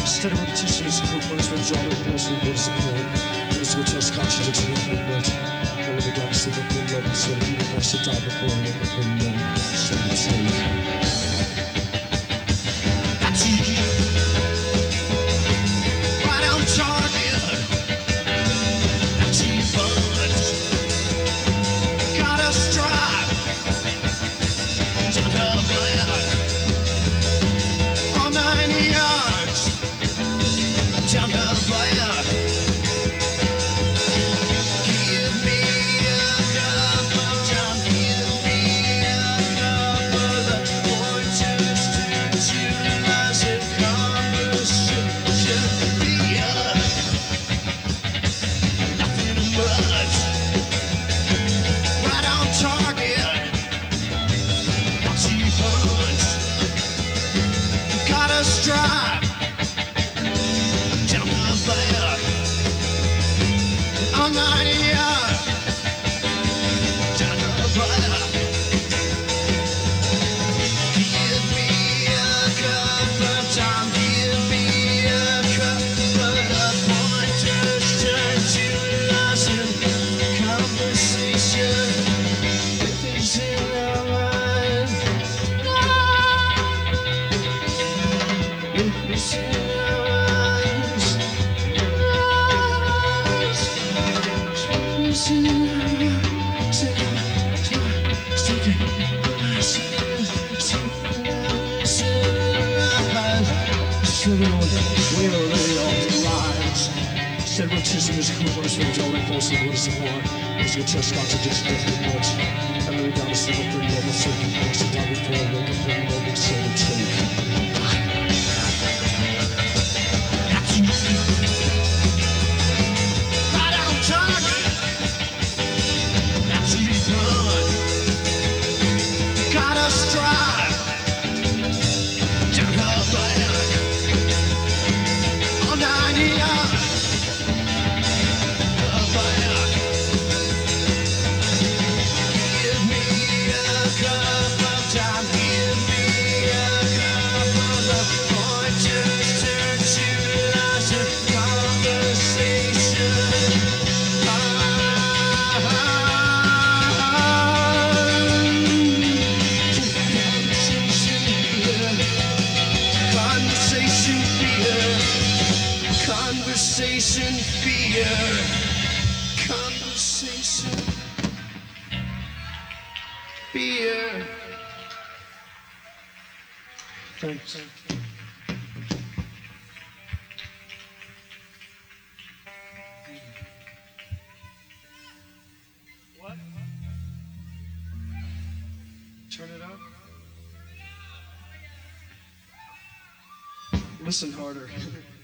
Stereotypyczny skrót spędzony po prostu borsuchą. Polskiego czas kaczy, że trzeba wybrać. Ale wygląda się to pilnować, sorgi, właśnie tam wykonuje, wykonuje, Strive down the fire all night, yeah. Down the fire. Give me a cup of time. Give me a cup of the pointers turn to lost in conversation. If it's in our mind, it's in our eyes, it's in our eyes. We are really all the lives. Stereotypyczny jest kurwa śmierdziony polski głosy mła. Polskiego czeszka, czy gdzieś w nocy. Ale wydamy sobie pilnowo, sobie właśnie tam wypłynął, wypłynął, sobie człowiek. Conversation fear, conversation fear. Thanks. What? Turn it up. Listen harder.